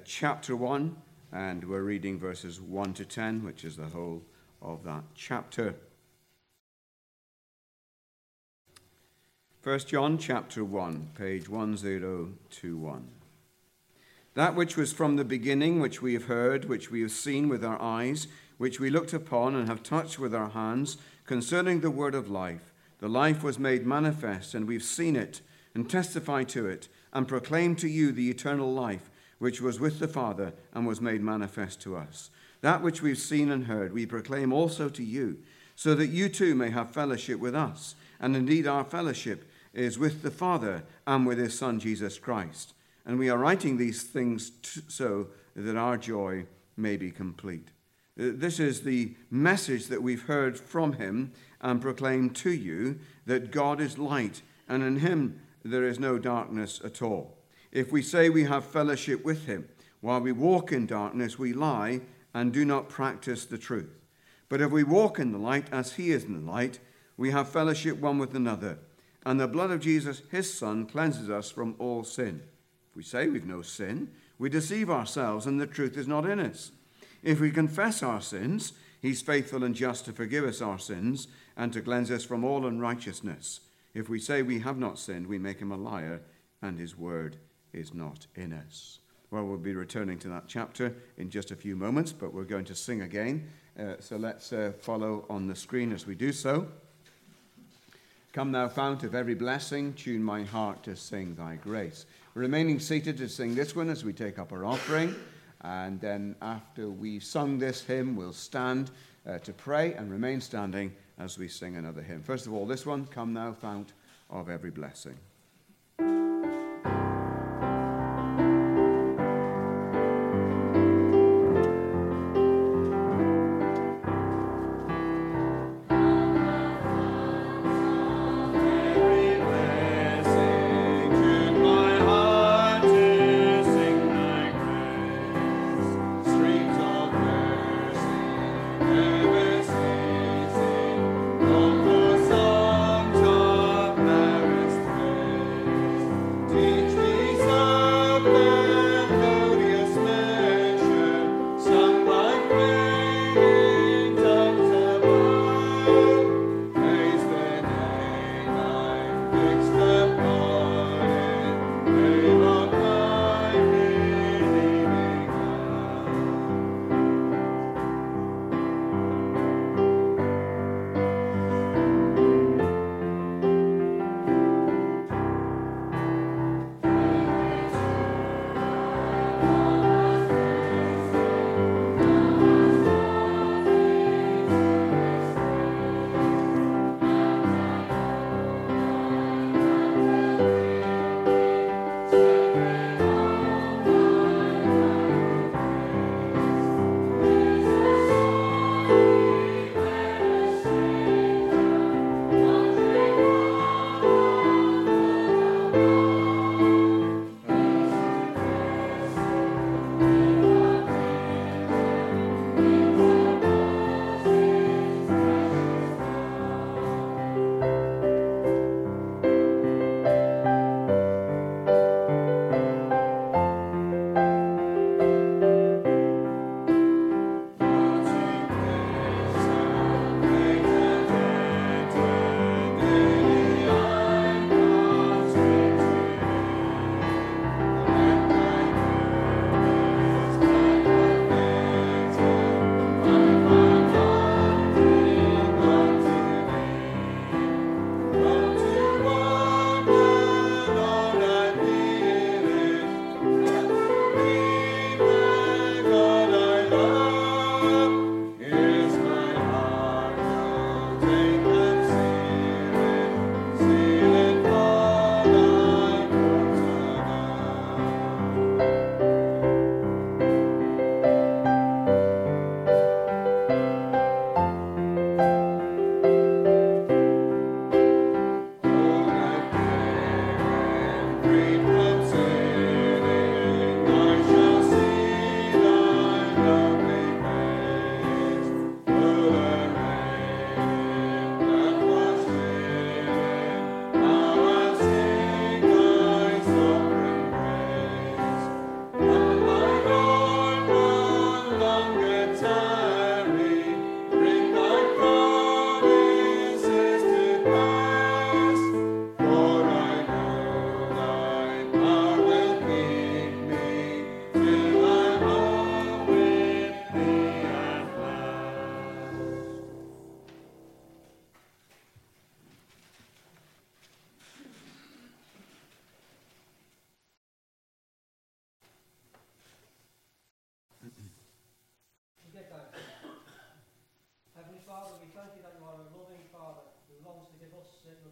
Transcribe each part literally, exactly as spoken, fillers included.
chapter one, and we're reading verses one to ten, which is the whole of that chapter. First John chapter one, page one thousand twenty-one. That which was from the beginning, which we have heard, which we have seen with our eyes, which we looked upon and have touched with our hands, concerning the word of life. The life was made manifest, and we've seen it, and testify to it, and proclaim to you the eternal life, which was with the Father, and was made manifest to us. That which we've seen and heard, we proclaim also to you, so that you too may have fellowship with us. And indeed our fellowship is with the Father, and with his Son, Jesus Christ. And we are writing these things t- so that our joy may be complete. This is the message that we've heard from him and proclaimed to you, that God is light, and in him there is no darkness at all. If we say we have fellowship with him, while we walk in darkness, we lie and do not practice the truth. But if we walk in the light as he is in the light, we have fellowship one with another. And the blood of Jesus, his Son, cleanses us from all sin. If we say we've no sin, we deceive ourselves, and the truth is not in us. If we confess our sins, he's faithful and just to forgive us our sins and to cleanse us from all unrighteousness. If we say we have not sinned, we make him a liar, and his word is not in us. Well, we'll be returning to that chapter in just a few moments, but we're going to sing again. Uh, so let's uh, follow on the screen as we do so. Come thou fount of every blessing, tune my heart to sing thy grace. We're remaining seated to sing this one as we take up our offering. And then after we've sung this hymn, we'll stand uh, to pray and remain standing as we sing another hymn. First of all, this one, Come Thou Fount of Every Blessing. Songs of merit.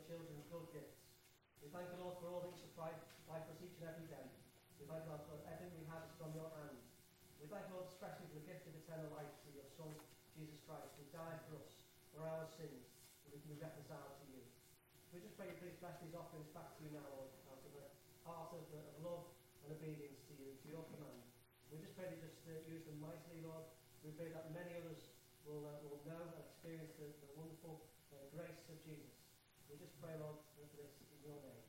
children good gifts. We thank the Lord for all that you supply, supply for us each and every day. We thank God for everything we have is from your hand. We thank Lord especially for the gift of eternal life through your Son, Jesus Christ, who died for us, for our sins, so we can be reconciled to you. We just pray you please bless these offerings back to you now, Lord, out of a heart of, of love and obedience to you, to your command. We just pray that you just uh, use them mightily, Lord. We pray that many others will, uh, will know and experience the, the wonderful uh, grace of Jesus. We just pray, Lord, for this in your name.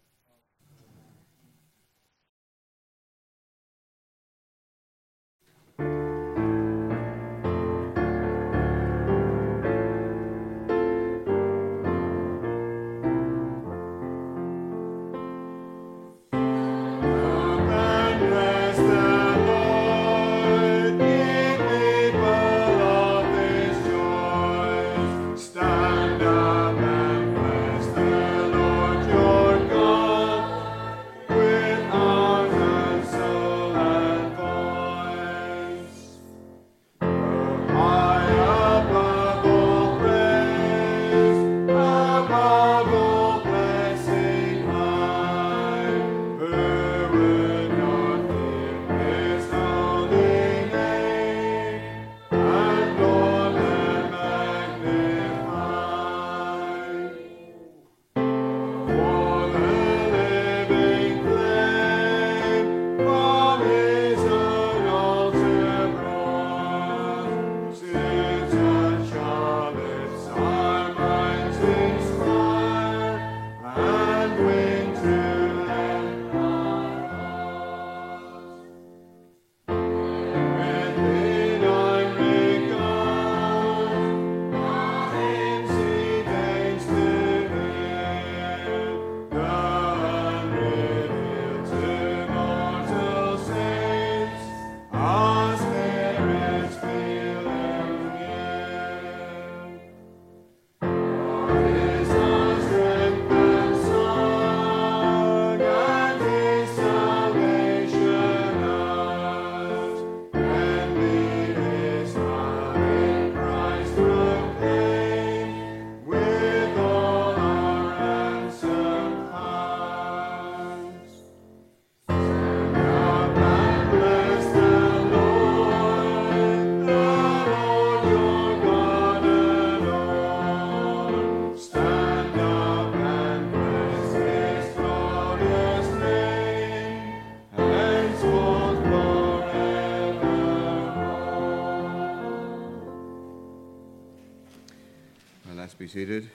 Be seated.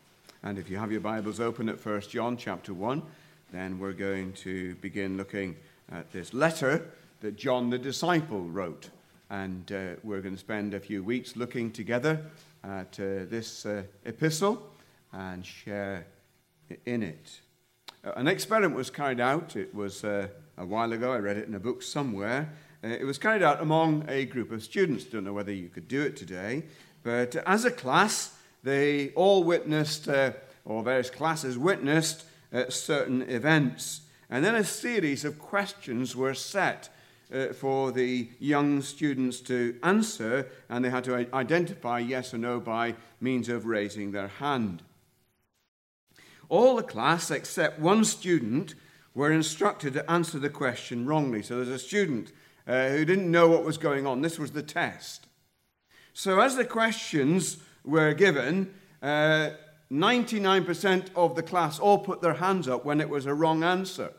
And if you have your Bibles open at First John chapter one, then we're going to begin looking at this letter that John the disciple wrote. And uh, we're going to spend a few weeks looking together at uh, this uh, epistle and share in it. Uh, an experiment was carried out. It was uh, a while ago. I read it in a book somewhere. Uh, it was carried out among a group of students. Don't know whether you could do it today. But as a class, they all witnessed, uh, or various classes witnessed, uh, certain events. And then a series of questions were set uh, for the young students to answer, and they had to identify yes or no by means of raising their hand. All the class, except one student, were instructed to answer the question wrongly. So there's a student uh, who didn't know what was going on. This was the test. So as the questions were given, uh, ninety-nine percent of the class all put their hands up when it was a wrong answer.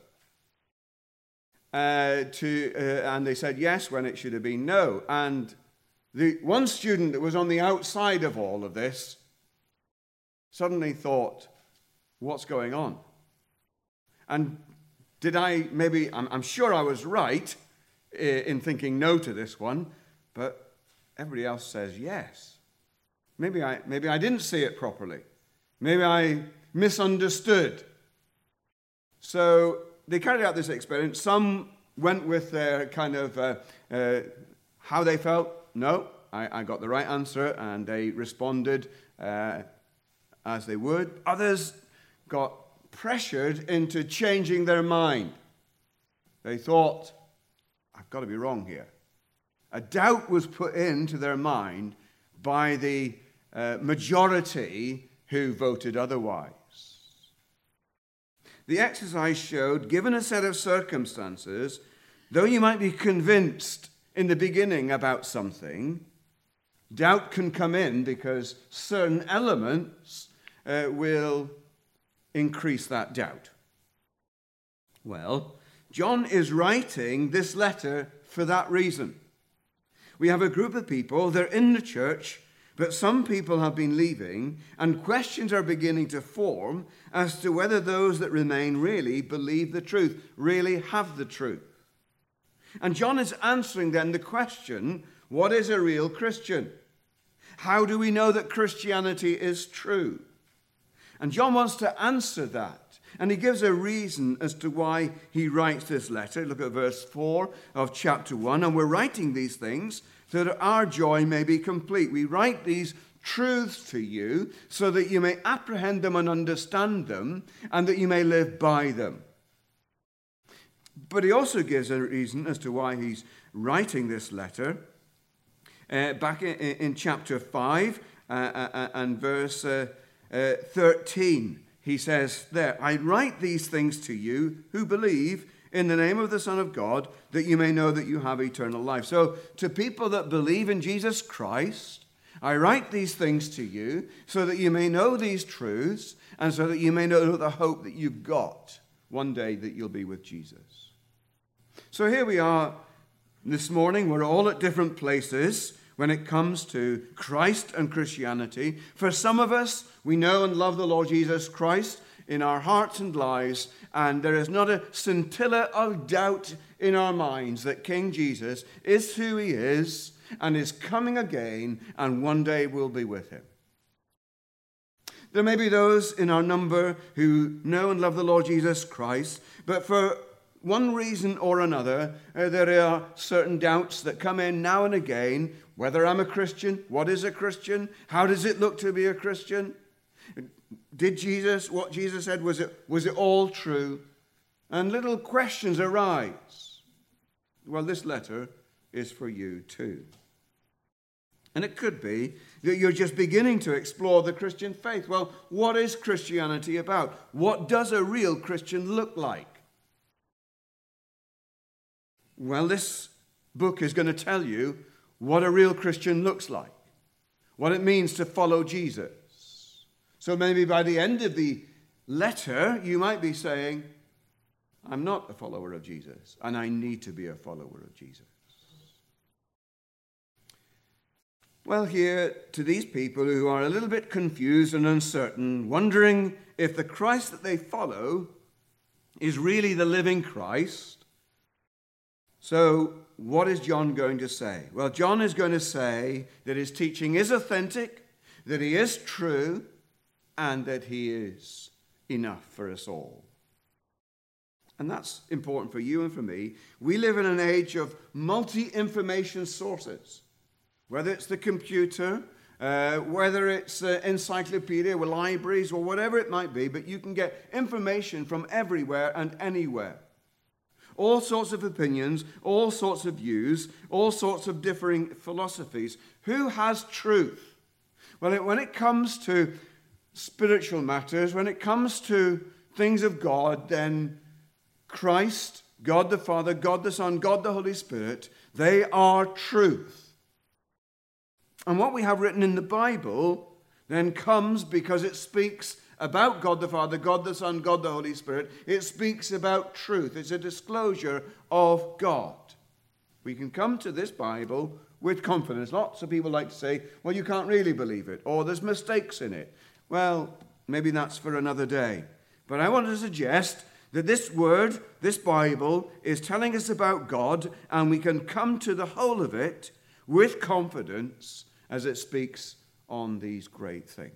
Uh, to, uh, and they said yes when it should have been no. And the one student that was on the outside of all of this suddenly thought, what's going on? And did I maybe, I'm, I'm sure I was right in thinking no to this one, but everybody else says yes. Maybe I, maybe I didn't see it properly. Maybe I misunderstood. So they carried out this experiment. Some went with their kind of uh, uh, how they felt. No, I, I got the right answer, and they responded uh, as they would. Others got pressured into changing their mind. They thought, I've got to be wrong here. A doubt was put into their mind by the uh, majority who voted otherwise. the exercise showed, given a set of circumstances, though you might be convinced in the beginning about something, doubt can come in because certain elements uh, will increase that doubt. Well, John is writing this letter for that reason. We have a group of people, they're in the church, but some people have been leaving, and questions are beginning to form as to whether those that remain really believe the truth, really have the truth. And John is answering then the question, what is a real Christian? How do we know that Christianity is true? And John wants to answer that. And he gives a reason as to why he writes this letter. Look at verse four of chapter one. And we're writing these things so that our joy may be complete. We write these truths to you so that you may apprehend them and understand them, and that you may live by them. But he also gives a reason as to why he's writing this letter. Uh, back in, in chapter five uh, uh, and verse uh, uh, thirteen, he says there, I write these things to you who believe in the name of the Son of God, that you may know that you have eternal life. So to people that believe in Jesus Christ, I write these things to you so that you may know these truths, and so that you may know the hope that you've got one day that you'll be with Jesus. So here we are this morning. We're all at different places when it comes to Christ and Christianity. For some of us, we know and love the Lord Jesus Christ in our hearts and lives, and there is not a scintilla of doubt in our minds that King Jesus is who he is and is coming again, and one day we'll be with him. There may be those in our number who know and love the Lord Jesus Christ, but for one reason or another, uh, there are certain doubts that come in now and again. Whether I'm a Christian, what is a Christian? How does it look to be a Christian? Did Jesus, what Jesus said, was it, was it all true? And little questions arise. Well, this letter is for you too. And it could be that you're just beginning to explore the Christian faith. Well, what is Christianity about? What does a real Christian look like? Well, this book is going to tell you what a real Christian looks like, what it means to follow Jesus. So maybe by the end of the letter, you might be saying, I'm not a follower of Jesus, and I need to be a follower of Jesus. Well, here, to these people who are a little bit confused and uncertain, wondering if the Christ that they follow is really the living Christ. So, what is John going to say? Well, John is going to say that his teaching is authentic, that he is true, and that he is enough for us all. And that's important for you and for me. We live in an age of multi-information sources, whether it's the computer, uh, whether it's uh, encyclopedia or libraries or whatever it might be, but you can get information from everywhere and anywhere. All sorts of opinions, all sorts of views, all sorts of differing philosophies. Who has truth? Well, it, when it comes to spiritual matters, when it comes to things of God, then Christ, God the Father, God the Son, God the Holy Spirit, they are truth. And what we have written in the Bible then comes because it speaks about God the Father, God the Son, God the Holy Spirit. It speaks about truth. It's a disclosure of God. We can come to this Bible with confidence. Lots of people like to say, well, you can't really believe it, or there's mistakes in it. Well, maybe that's for another day. But I want to suggest that this word, this Bible, is telling us about God, and we can come to the whole of it with confidence as it speaks on these great things.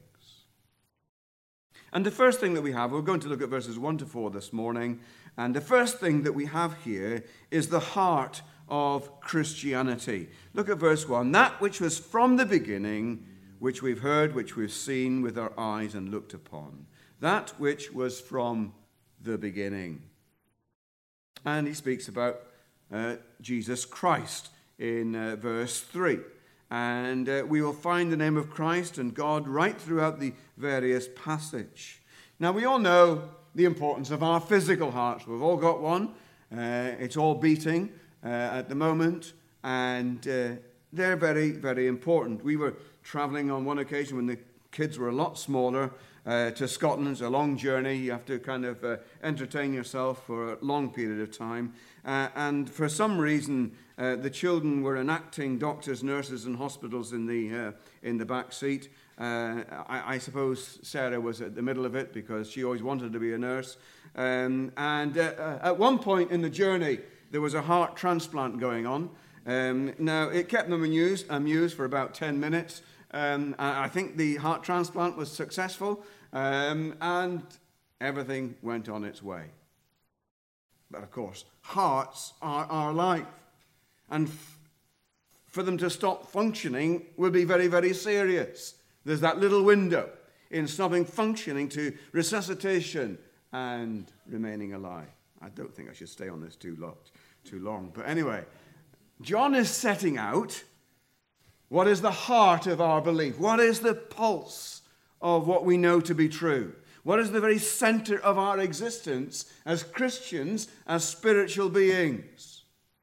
And the first thing that we have, we're going to look at verses one to four this morning, and the first thing that we have here is the heart of Christianity. Look at verse one. That which was from the beginning, which we've heard, which we've seen with our eyes and looked upon. That which was from the beginning. And he speaks about uh, Jesus Christ in uh, verse three. And uh, we will find the name of Christ and God right throughout the various passage. Now, we all know the importance of our physical hearts. We've all got one. Uh, it's all beating uh, at the moment, and uh, they're very, very important. We were traveling on one occasion when the kids were a lot smaller uh, to Scotland. It's a long journey. You have to kind of uh, entertain yourself for a long period of time. Uh, and for some reason, uh, the children were enacting doctors, nurses, and hospitals in the uh, in the back seat. Uh, I, I suppose Sarah was at the middle of it because she always wanted to be a nurse. Um, and uh, at one point in the journey, there was a heart transplant going on. Um, now, it kept them amused, amused for about ten minutes. Um, I think the heart transplant was successful, um, and everything went on its way. But of course, hearts are our life. And f- for them to stop functioning would be very, very serious. There's that little window in stopping functioning to resuscitation and remaining alive. I don't think I should stay on this too long. Too long. But anyway, John is setting out what is the heart of our belief. What is the pulse of what we know to be true? What is the very center of our existence as Christians, as spiritual beings?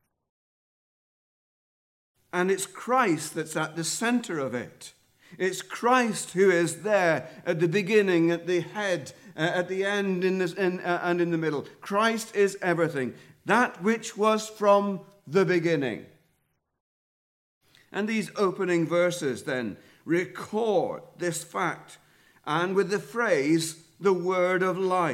And it's Christ that's at the center of it. It's Christ who is there at the beginning, at the head, uh, at the end, in this, in, uh, and in the middle. Christ is everything. That which was from the beginning. And these opening verses then record this fact, and with the phrase, the word of life.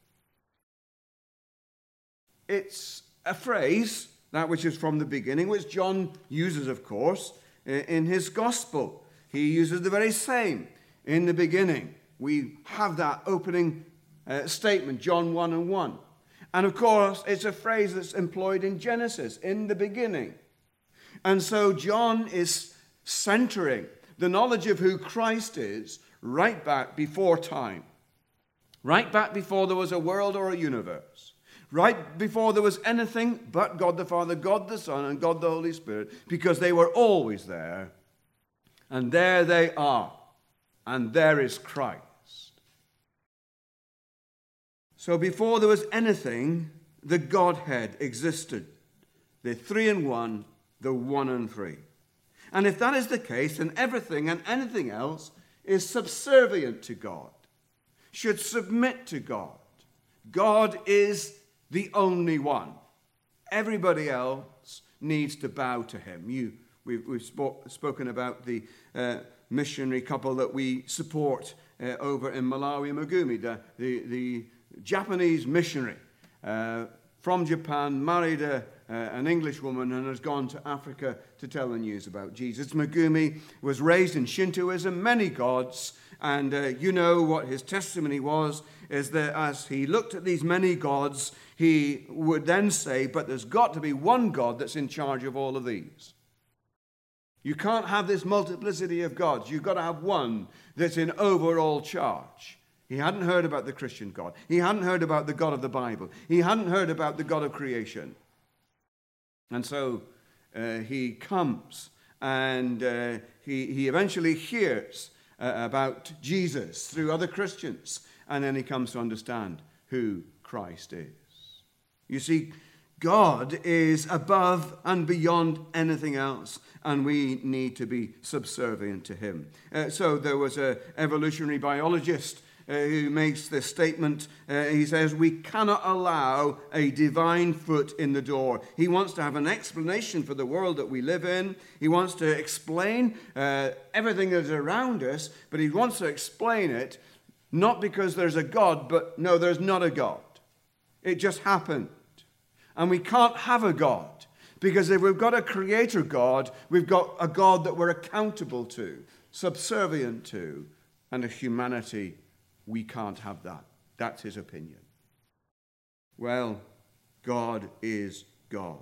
It's a phrase, that which is from the beginning, which John uses, of course, in his gospel. He uses the very same in the beginning. We have that opening uh, statement, John one and one. And of course, it's a phrase that's employed in Genesis, in the beginning. And so John is centering the knowledge of who Christ is right back before time. Right back before there was a world or a universe. Right before there was anything but God the Father, God the Son, and God the Holy Spirit, because they were always there. And there they are. And there is Christ. So before there was anything, the Godhead existed. The three in one, the one and three. And if that is the case, then everything and anything else is subservient to God, should submit to God. God is the only one. Everybody else needs to bow to him. You, we've, we've spoke, spoken about the uh, missionary couple that we support uh, over in Malawi, Magumi, the, the, the Japanese missionary uh, from Japan, married a, uh, an English woman and has gone to Africa to tell the news about Jesus. Magumi was raised in Shintoism, many gods, and uh, you know what his testimony was, is that as he looked at these many gods, he would then say, but there's got to be one God that's in charge of all of these. You can't have this multiplicity of gods. You've got to have one that's in overall charge. He hadn't heard about the Christian God. He hadn't heard about the God of the Bible. He hadn't heard about the God of creation. And so uh, he comes and uh, he, he eventually hears uh, about Jesus through other Christians. And then he comes to understand who Christ is. You see, God is above and beyond anything else, and we need to be subservient to him. Uh, so there was an evolutionary biologist uh, who makes this statement. Uh, he says, we cannot allow a divine foot in the door. He wants to have an explanation for the world that we live in. He wants to explain uh, everything that is around us, but he wants to explain it not because there's a God, but no, there's not a God. It just happened. And we can't have a God, because if we've got a creator God, we've got a God that we're accountable to, subservient to, and a humanity, we can't have that. That's his opinion. Well, God is God.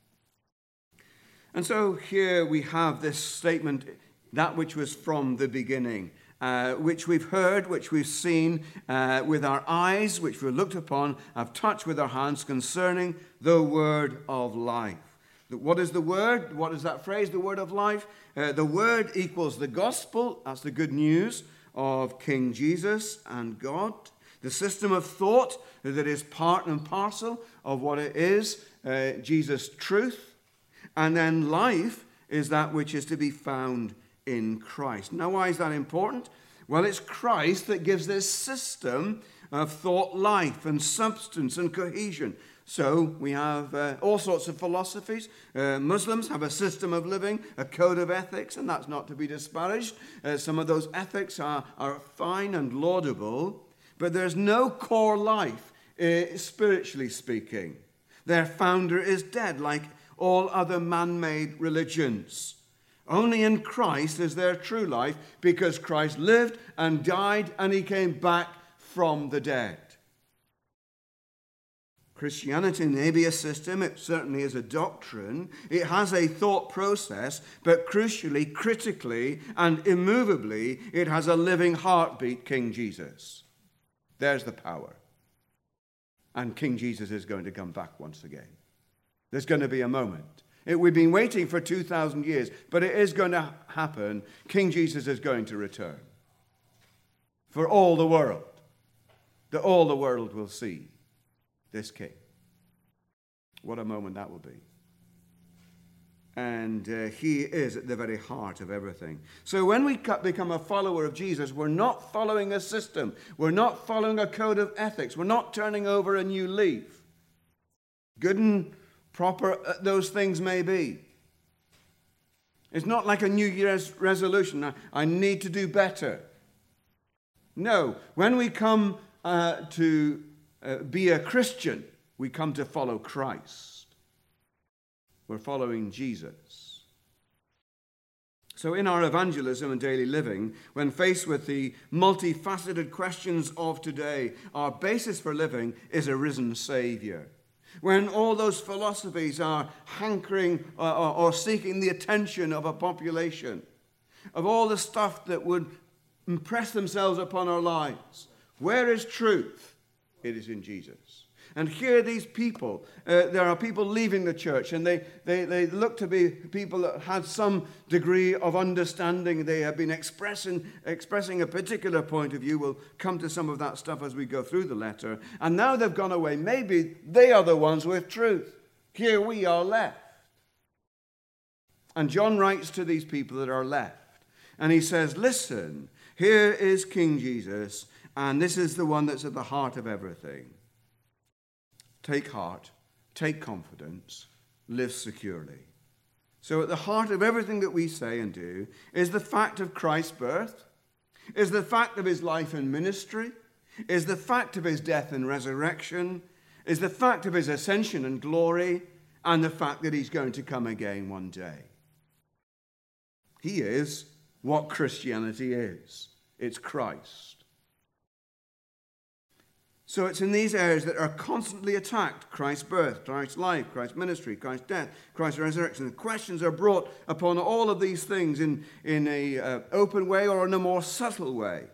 And so here we have this statement, that which was from the beginning. Uh, which we've heard, which we've seen uh, with our eyes, which we've looked upon, have touched with our hands concerning the word of life. What is the word? What is that phrase, the word of life? Uh, the word equals the gospel. That's the good news of King Jesus and God. The system of thought that is part and parcel of what it is, uh, Jesus' truth. And then life is that which is to be found in Christ. Now, why is that important? Well, it's Christ that gives this system of thought life and substance and cohesion. So we have uh, all sorts of philosophies. Uh, Muslims have a system of living, a code of ethics, and that's not to be disparaged. Uh, some of those ethics are, are fine and laudable, but there's no core life, uh, spiritually speaking. Their founder is dead, like all other man-made religions. Only in Christ is there true life, because Christ lived and died and he came back from the dead. Christianity may be a system, it certainly is a doctrine, it has a thought process, but crucially, critically, and immovably, it has a living heartbeat, King Jesus. There's the power. And King Jesus is going to come back once again. There's going to be a moment. It, we've been waiting for two thousand years, but it is going to happen. King Jesus is going to return. For all the world. That all the world will see this King. What a moment that will be. And uh, he is at the very heart of everything. So when we become a follower of Jesus, we're not following a system. We're not following a code of ethics. We're not turning over a new leaf. Good and proper those things may be. It's not like a New Year's resolution. I, I need to do better. No, when we come uh, to uh, be a Christian, we come to follow Christ. We're following Jesus. So in our evangelism and daily living, when faced with the multifaceted questions of today, our basis for living is a risen Savior. When all those philosophies are hankering or, or, or seeking the attention of a population, of all the stuff that would impress themselves upon our lives, where is truth? It is in Jesus. And here these people, uh, there are people leaving the church, and they, they, they look to be people that had some degree of understanding. They have been expressing, expressing a particular point of view. We'll come to some of that stuff as we go through the letter. And now they've gone away. Maybe they are the ones with truth. Here we are left. And John writes to these people that are left. And he says, listen, here is King Jesus, and this is the one that's at the heart of everything. Take heart, take confidence, live securely. So at the heart of everything that we say and do is the fact of Christ's birth, is the fact of his life and ministry, is the fact of his death and resurrection, is the fact of his ascension and glory, and the fact that he's going to come again one day. He is what Christianity is. It's Christ. So it's in these areas that are constantly attacked: Christ's birth, Christ's life, Christ's ministry, Christ's death, Christ's resurrection. The questions are brought upon all of these things in, in an uh, open way or in a more subtle way.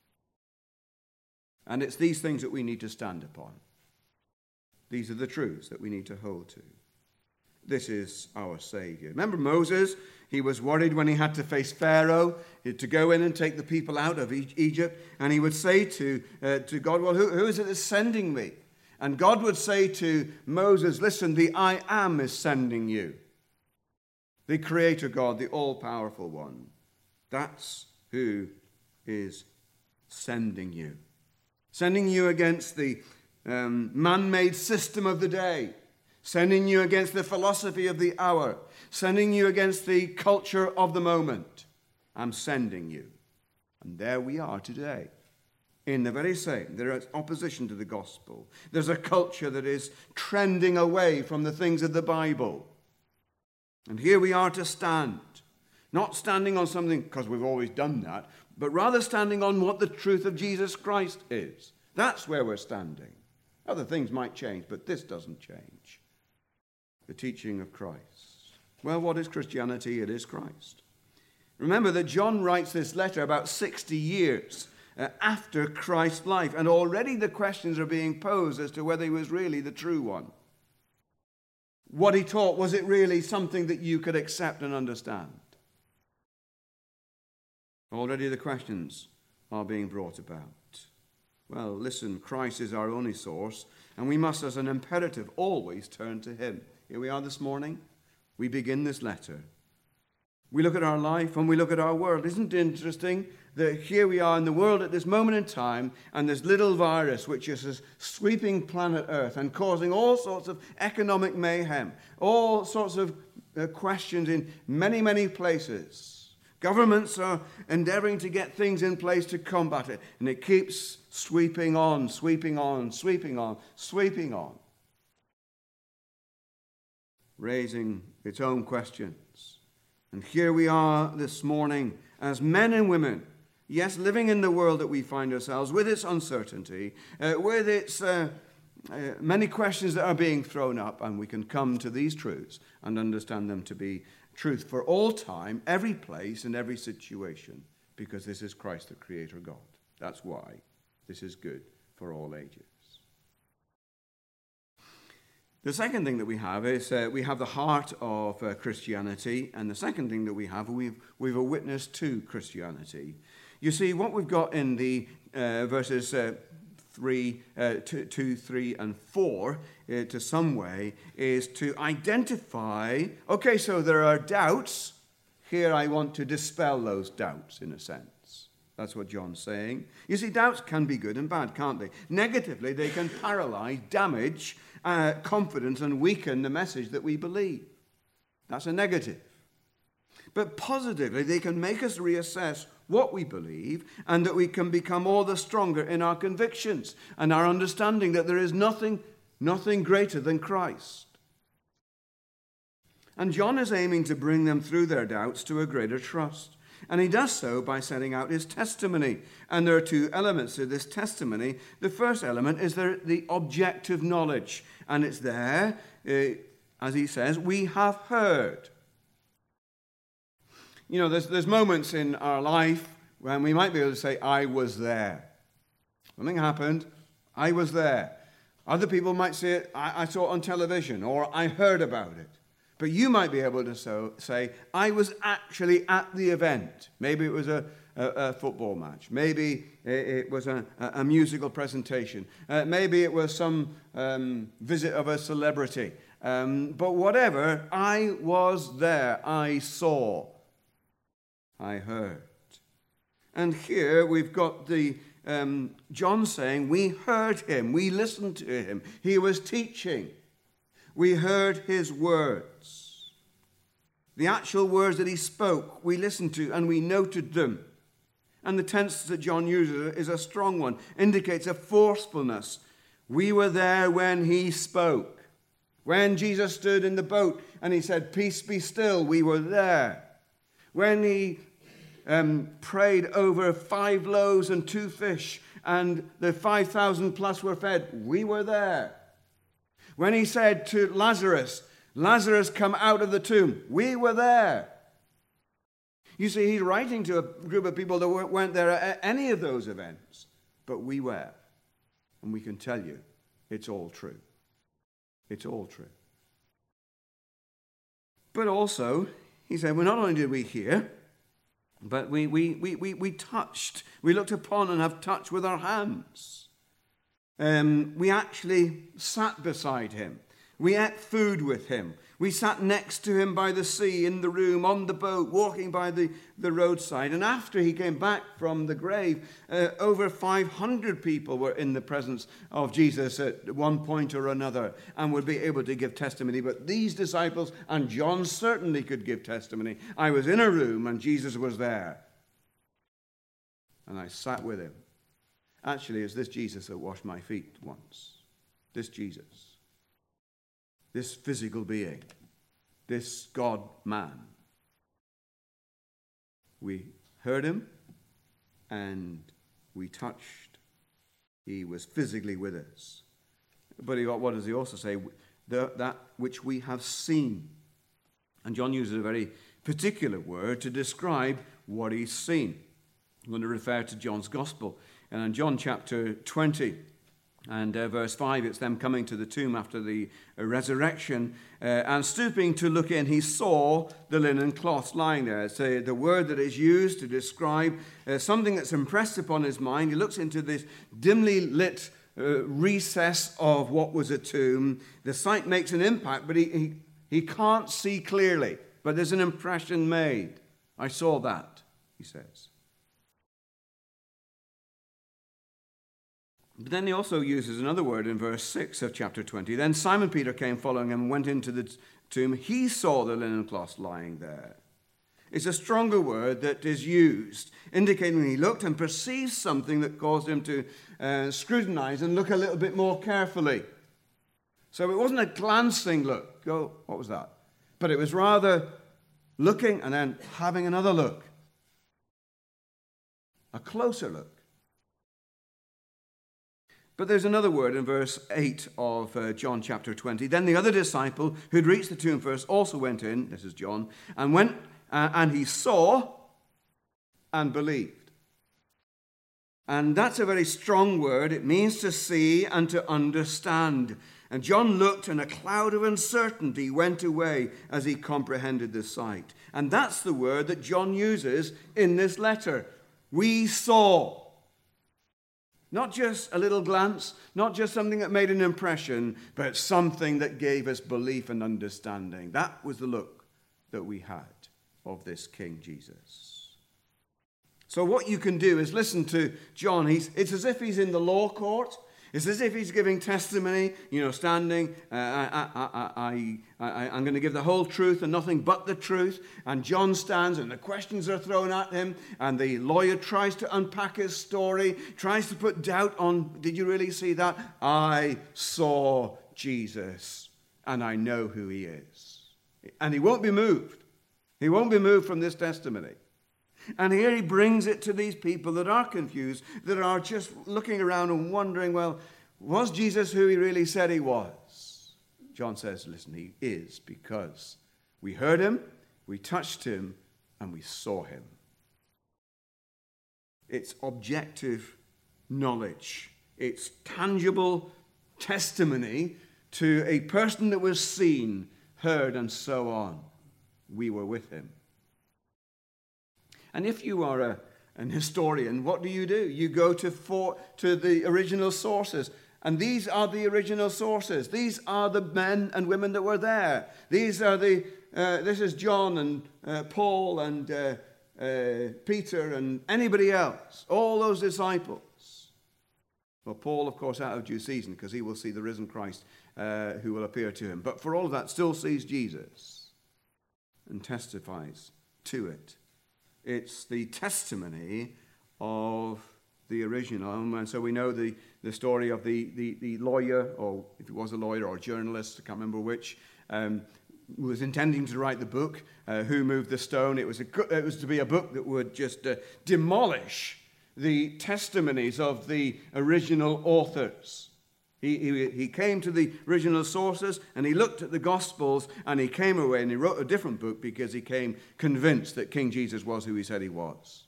And it's these things that we need to stand upon. These are the truths that we need to hold to. This is our Savior. Remember Moses? He was worried when he had to face Pharaoh, to go in and take the people out of Egypt. And he would say to, uh, to God, well, who, who is it that's sending me? And God would say to Moses, listen, the I Am is sending you. The Creator God, the all-powerful one. That's who is sending you. Sending you against the um, man-made system of the day. Sending you against the philosophy of the hour. Sending you against the culture of the moment. I'm sending you. And there we are today. In the very same, there is opposition to the gospel. There's a culture that is trending away from the things of the Bible. And here we are to stand. Not standing on something because we've always done that, but rather standing on what the truth of Jesus Christ is. That's where we're standing. Other things might change, but this doesn't change. The teaching of Christ. Well, what is Christianity? It is Christ. Remember that John writes this letter about sixty years uh, after Christ's life, and already the questions are being posed as to whether he was really the true one. What he taught, was it really something that you could accept and understand? Already the questions are being brought about. Well, listen, Christ is our only source, and we must, as an imperative, always turn to him. Here we are this morning. We begin this letter. We look at our life and we look at our world. Isn't it interesting that here we are in the world at this moment in time, and this little virus which is sweeping planet Earth and causing all sorts of economic mayhem, all sorts of uh, questions in many, many places. Governments are endeavoring to get things in place to combat it, and it keeps sweeping on, sweeping on, sweeping on, sweeping on, raising its own questions. And here we are this morning as men and women, yes, living in the world that we find ourselves, with its uncertainty, uh, with its uh, uh, many questions that are being thrown up, and we can come to these truths and understand them to be truth for all time, every place, and every situation, because this is Christ, the Creator God. That's why this is good for all ages. The second thing that we have is uh, we have the heart of uh, Christianity, and the second thing that we have, we've, we've a witness to Christianity. You see, what we've got in the uh, verses uh, three, uh, two, two, three, and four, uh, to some way, is to identify, okay, so there are doubts. Here I want to dispel those doubts, in a sense. That's what John's saying. You see, doubts can be good and bad, can't they? Negatively, they can paralyze, damage uh, confidence, and weaken the message that we believe. That's a negative. But positively, they can make us reassess what we believe, and that we can become all the stronger in our convictions and our understanding that there is nothing, nothing greater than Christ. And John is aiming to bring them through their doubts to a greater trust. And he does so by setting out his testimony. And there are two elements to this testimony. The first element is the, the objective knowledge. And it's there, uh, as he says, we have heard. You know, there's, there's moments in our life when we might be able to say, I was there. Something happened, I was there. Other people might say it, I, I saw it on television, or I heard about it. But you might be able to so, say, I was actually at the event. Maybe it was a, a, a football match. Maybe it, it was a, a musical presentation. Uh, maybe it was some um, visit of a celebrity. Um, but whatever, I was there. I saw. I heard. And here we've got the um, John saying, we heard him. We listened to him. He was teaching. We heard his words. The actual words that he spoke, we listened to and we noted them. And the tense that John uses is a strong one, indicates a forcefulness. We were there when he spoke. When Jesus stood in the boat and he said, peace be still, we were there. When he um, prayed over five loaves and two fish and the five thousand plus were fed, we were there. When he said to Lazarus, Lazarus, come out of the tomb, we were there. You see, he's writing to a group of people that weren't there at any of those events, but we were. And we can tell you, it's all true. It's all true. But also, he said, well, not only did we hear, but we, we, we, we, we touched. We looked upon and have touched with our hands. Um, we actually sat beside him. We ate food with him. We sat next to him by the sea, in the room, on the boat, walking by the, the roadside. And after he came back from the grave, uh, over five hundred people were in the presence of Jesus at one point or another and would be able to give testimony. But these disciples, and John certainly could give testimony. I was in a room and Jesus was there. And I sat with him. Actually, it's this Jesus that washed my feet once. This Jesus. This physical being. This God-man. We heard him and we touched. He was physically with us. But he, what does he also say? The, that which we have seen. And John uses a very particular word to describe what he's seen. I'm going to refer to John's Gospel. And in John chapter twenty, And uh, verse five, it's them coming to the tomb after the uh, resurrection. Uh, and stooping to look in, he saw the linen cloth lying there. It's uh, the word that is used to describe uh, something that's impressed upon his mind. He looks into this dimly lit uh, recess of what was a tomb. The sight makes an impact, but he, he, he can't see clearly. But there's an impression made. I saw that, he says. But then he also uses another word in verse six of chapter twenty. Then Simon Peter came following him and went into the tomb. He saw the linen cloth lying there. It's a stronger word that is used, indicating he looked and perceived something that caused him to uh, scrutinize and look a little bit more carefully. So it wasn't a glancing look. Go, what was that? But it was rather looking and then having another look. A closer look. But there's another word in verse eight of uh, John chapter twenty. Then the other disciple who'd reached the tomb first also went in, this is John, and went uh, and he saw and believed. And that's a very strong word. It means to see and to understand. And John looked, and a cloud of uncertainty went away as he comprehended the sight. And that's the word that John uses in this letter. We saw. Not just a little glance, not just something that made an impression, but something that gave us belief and understanding. That was the look that we had of this King Jesus. So what you can do is listen to John. He's, it's as if he's in the law court. It's as if he's giving testimony, you know, standing, uh, I, I, I, I, I'm going to give the whole truth and nothing but the truth. And John stands and the questions are thrown at him. And the lawyer tries to unpack his story, tries to put doubt on, did you really see that? I saw Jesus and I know who he is. And he won't be moved. He won't be moved from this testimony. And here he brings it to these people that are confused, that are just looking around and wondering, well, was Jesus who he really said he was? John says, listen, he is, because we heard him, we touched him, and we saw him. It's objective knowledge. It's tangible testimony to a person that was seen, heard, and so on. We were with him. And if you are a, an historian, what do you do? You go to, for, to the original sources. And these are the original sources. These are the men and women that were there. These are the, uh, this is John and uh, Paul and uh, uh, Peter and anybody else. All those disciples. Well, Paul, of course, out of due season, because he will see the risen Christ uh, who will appear to him. But for all of that, still sees Jesus and testifies to it. It's the testimony of the original. And so we know the, the story of the, the, the lawyer, or if he was a lawyer or a journalist, I can't remember which, um, who was intending to write the book, uh, Who Moved the Stone. It was, a, it was to be a book that would just uh, demolish the testimonies of the original authors. He, he, he came to the original sources and he looked at the Gospels and he came away and he wrote a different book because he came convinced that King Jesus was who he said he was.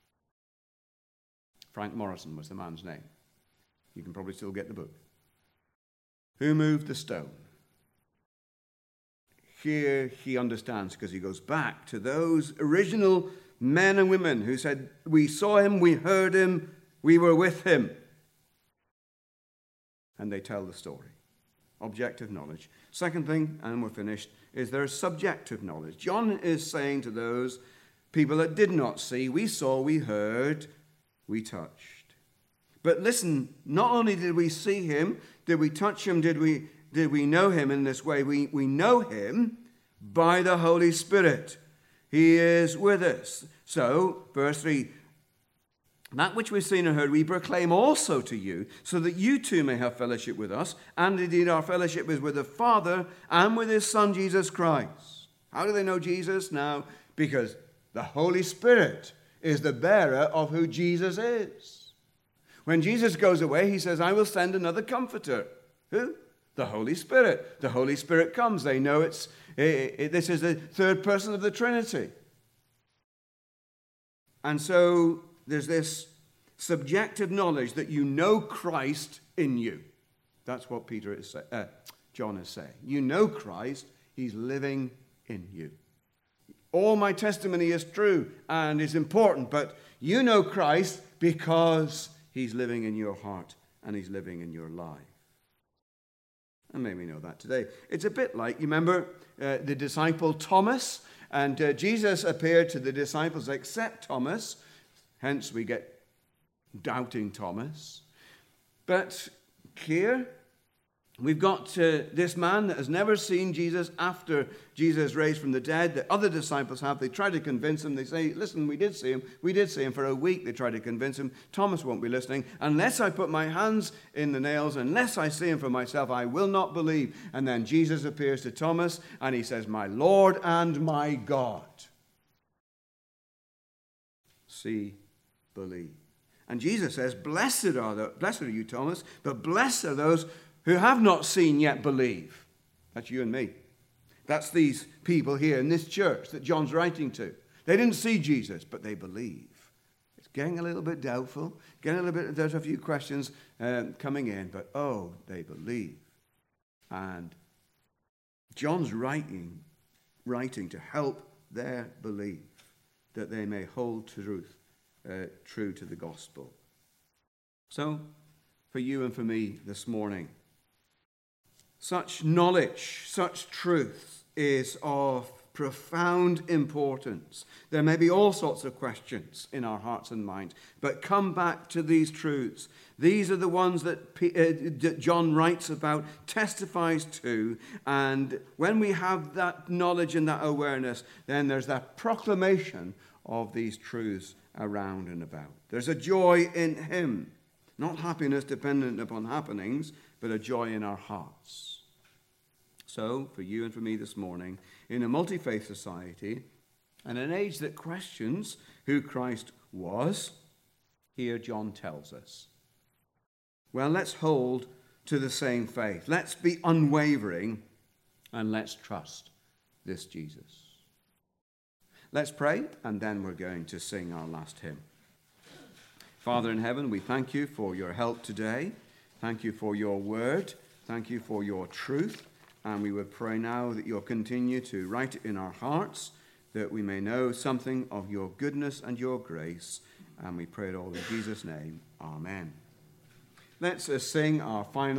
Frank Morrison was the man's name. You can probably still get the book. Who moved the stone? Here he understands because he goes back to those original men and women who said, we saw him, we heard him, we were with him. And they tell the story. Objective knowledge. Second thing, and we're finished, is there's subjective knowledge. John is saying to those people that did not see, we saw, we heard, we touched. But listen, not only did we see him, did we touch him, did we, did we know him in this way? We, we know him by the Holy Spirit. He is with us. So, verse three, that which we've seen and heard we proclaim also to you, so that you too may have fellowship with us. And indeed our fellowship is with the Father and with his Son Jesus Christ. How do they know Jesus? Now, because the Holy Spirit is the bearer of who Jesus is. When Jesus goes away, he says, I will send another comforter. Who? The Holy Spirit. The Holy Spirit comes. They know it's it, it, this is the third person of the Trinity. And so there's this subjective knowledge that you know Christ in you. That's what Peter is say, uh, John is saying. You know Christ. He's living in you. All my testimony is true and is important, but you know Christ because he's living in your heart and he's living in your life. And maybe we know that today. It's a bit like, you remember uh, the disciple Thomas? And uh, Jesus appeared to the disciples except Thomas. Hence we get doubting Thomas. But here we've got uh, this man that has never seen Jesus after Jesus raised from the dead. The other disciples have. They try to convince him. They say, listen, we did see him. We did see him for a week. They try to convince him. Thomas won't be listening. Unless I put my hands in the nails, unless I see him for myself, I will not believe. And then Jesus appears to Thomas and he says, my Lord and my God. See, believe. And Jesus says, blessed are, the, blessed are you, Thomas, but blessed are those who have not seen yet believe. That's you and me. That's these people here in this church that John's writing to. They didn't see Jesus, but they believe. It's getting a little bit doubtful, getting a little bit, there's a few questions um, coming in, but oh, they believe. And John's writing, writing to help their belief, that they may hold truth, uh, true to the gospel. So, for you and for me this morning, such knowledge, such truth is of profound importance. There may be all sorts of questions in our hearts and minds, but come back to these truths. These are the ones that, P- uh, that John writes about, testifies to, and when we have that knowledge and that awareness, then there's that proclamation of these truths around and about. There's a joy in him, not happiness dependent upon happenings, but a joy in our hearts. So, for you and for me this morning, in a multi-faith society, and an age that questions who Christ was, here John tells us, well, let's hold to the same faith. Let's be unwavering, and let's trust this Jesus. Let's pray, and then we're going to sing our last hymn. Father in heaven, we thank you for your help today. Thank you for your word. Thank you for your truth. And we would pray now that you'll continue to write it in our hearts, that we may know something of your goodness and your grace. And we pray it all in Jesus' name. Amen. Let's uh, sing our final